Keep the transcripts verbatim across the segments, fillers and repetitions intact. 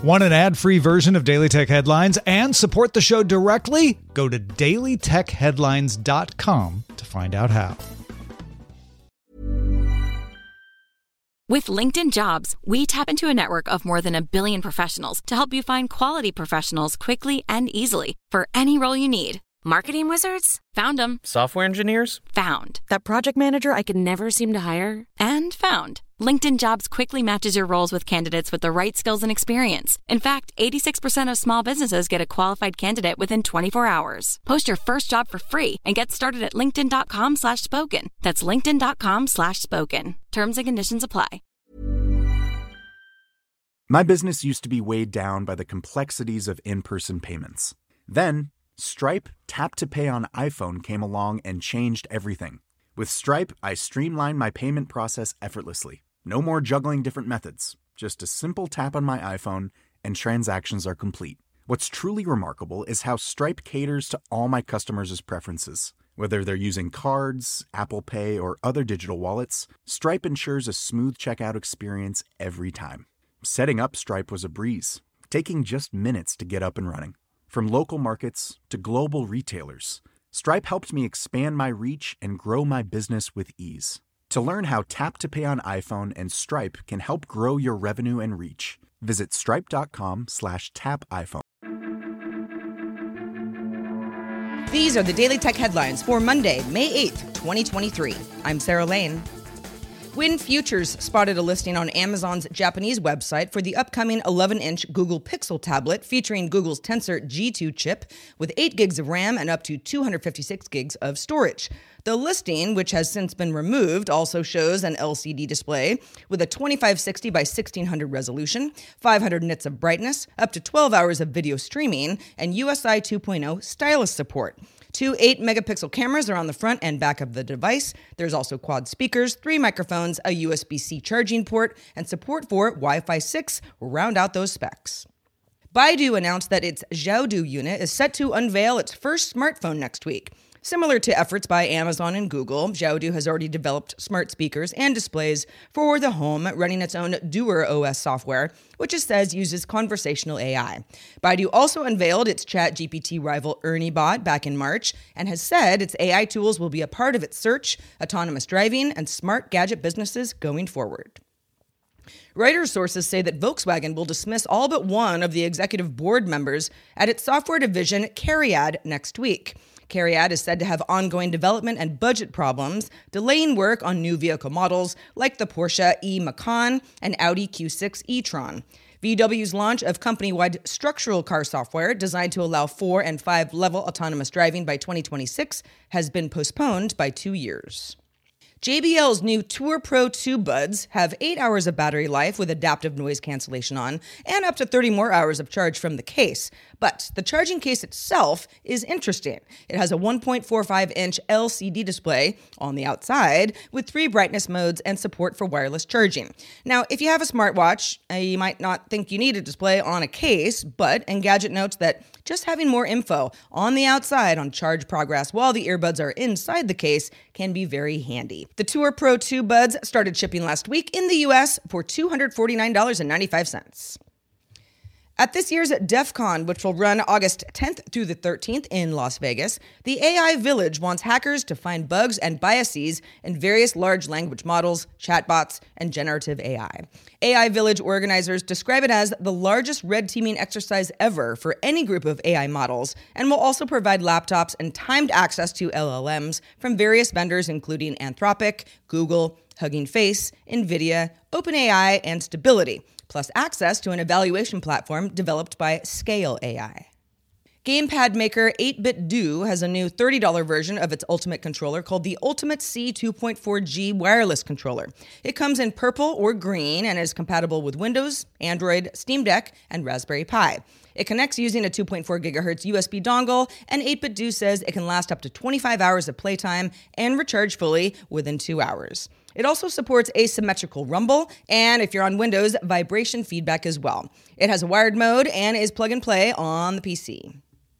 Want an ad-free version of Daily Tech Headlines and support the show directly? Go to daily tech headlines dot com to find out how. With LinkedIn Jobs, we tap into a network of more than a billion professionals to help you find quality professionals quickly and easily for any role you need. Marketing wizards? Found them. Software engineers? Found. That project manager I could never seem to hire? And found. LinkedIn Jobs quickly matches your roles with candidates with the right skills and experience. In fact, eighty-six percent of small businesses get a qualified candidate within twenty-four hours. Post your first job for free and get started at linkedin.com slash spoken. That's linkedin.com slash spoken. Terms and conditions apply. My business used to be weighed down by the complexities of in-person payments. Then, Stripe Tap to Pay on iPhone came along and changed everything. With Stripe, I streamlined my payment process effortlessly. No more juggling different methods. Just a simple tap on my iPhone and transactions are complete. What's truly remarkable is how Stripe caters to all my customers' preferences. Whether they're using cards, Apple Pay, or other digital wallets, Stripe ensures a smooth checkout experience every time. Setting up Stripe was a breeze, taking just minutes to get up and running. From local markets to global retailers, Stripe helped me expand my reach and grow my business with ease. To learn how Tap to Pay on iPhone and Stripe can help grow your revenue and reach, visit stripe.com slash tap iPhone. These are the Daily Tech Headlines for Monday, May eighth, twenty twenty-three. I'm Sarah Lane. Win Futures spotted a listing on Amazon's Japanese website for the upcoming eleven-inch Google Pixel tablet featuring Google's Tensor G two chip with eight gigs of RAM and up to two hundred fifty-six gigs of storage. The listing, which has since been removed, also shows an L C D display with a twenty-five sixty by sixteen hundred resolution, five hundred nits of brightness, up to twelve hours of video streaming, and U S I two point oh stylus support. Two eight megapixel cameras are on the front and back of the device. There's also quad speakers, three microphones, a U S B C charging port, and support for Wi-Fi six will round out those specs. Baidu announced that its Xiaodu unit is set to unveil its first smartphone next week. Similar to efforts by Amazon and Google, Xiaodu has already developed smart speakers and displays for the home, running its own DuerOS software, which it says uses conversational A I. Baidu also unveiled its ChatGPT rival ErnieBot back in March and has said its A I tools will be a part of its search, autonomous driving, and smart gadget businesses going forward. Reuters sources say that Volkswagen will dismiss all but one of the executive board members at its software division, Cariad, next week. Cariad is said to have ongoing development and budget problems, delaying work on new vehicle models like the Porsche e-Macan and Audi Q six e-tron. V W's launch of company-wide structural car software designed to allow four- and five-level autonomous driving by twenty twenty-six has been postponed by two years. J B L's new Tour Pro two buds have eight hours of battery life with adaptive noise cancellation on and up to thirty more hours of charge from the case. But the charging case itself is interesting. It has a one point four five inch L C D display on the outside with three brightness modes and support for wireless charging. Now, if you have a smartwatch, uh, you might not think you need a display on a case, but Engadget notes that just having more info on the outside on charge progress while the earbuds are inside the case can be very handy. The Tour Pro two buds started shipping last week in the U S for two hundred forty-nine dollars and ninety-five cents. At this year's DEF CON, which will run August tenth through the thirteenth in Las Vegas, the A I Village wants hackers to find bugs and biases in various large language models, chatbots, and generative A I. A I Village organizers describe it as the largest red teaming exercise ever for any group of A I models, and will also provide laptops and timed access to L L Ms from various vendors including Anthropic, Google, Hugging Face, NVIDIA, OpenAI, and Stability, plus access to an evaluation platform developed by Scale A I. Gamepad maker eight bit do has a new thirty dollars version of its Ultimate controller called the Ultimate C two point four G wireless controller. It comes in purple or green and is compatible with Windows, Android, Steam Deck, and Raspberry Pi. It connects using a two point four gigahertz U S B dongle, and eight bit do says it can last up to twenty-five hours of playtime and recharge fully within two hours. It also supports asymmetrical rumble, and if you're on Windows, vibration feedback as well. It has a wired mode and is plug and play on the P C.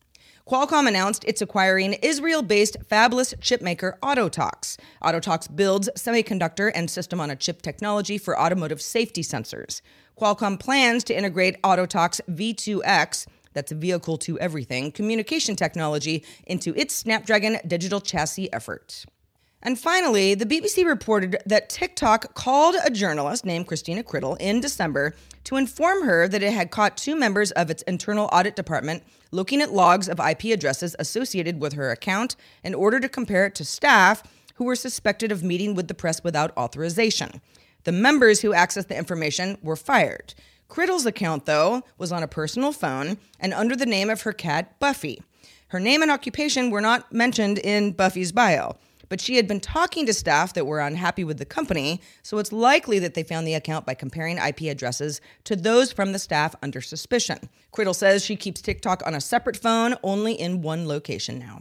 Qualcomm announced it's acquiring Israel-based fabless chipmaker Autotalks. Autotalks builds semiconductor and system-on-a-chip technology for automotive safety sensors. Qualcomm plans to integrate Autotalks V two X, that's vehicle to everything, communication technology into its Snapdragon digital chassis effort. And finally, the B B C reported that TikTok called a journalist named Christina Criddle in December to inform her that it had caught two members of its internal audit department looking at logs of I P addresses associated with her account in order to compare it to staff who were suspected of meeting with the press without authorization. The members who accessed the information were fired. Criddle's account, though, was on a personal phone and under the name of her cat, Buffy. Her name and occupation were not mentioned in Buffy's bio, but she had been talking to staff that were unhappy with the company, so it's likely that they found the account by comparing I P addresses to those from the staff under suspicion. Criddle says she keeps TikTok on a separate phone, only in one location now.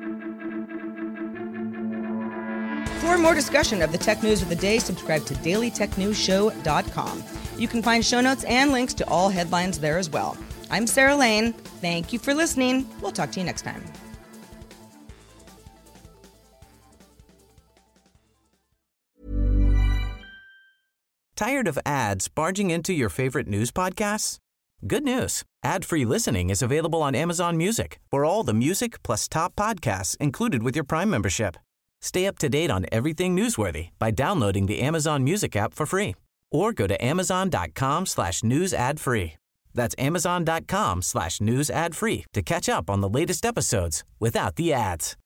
For more discussion of the tech news of the day, subscribe to daily tech news show dot com. You can find show notes and links to all headlines there as well. I'm Sarah Lane. Thank you for listening. We'll talk to you next time. Tired of ads barging into your favorite news podcasts? Good news. Ad-free listening is available on Amazon Music for all the music plus top podcasts included with your Prime membership. Stay up to date on everything newsworthy by downloading the Amazon Music app for free or go to amazon.com slash news ad free. That's amazon.com slash news ad free to catch up on the latest episodes without the ads.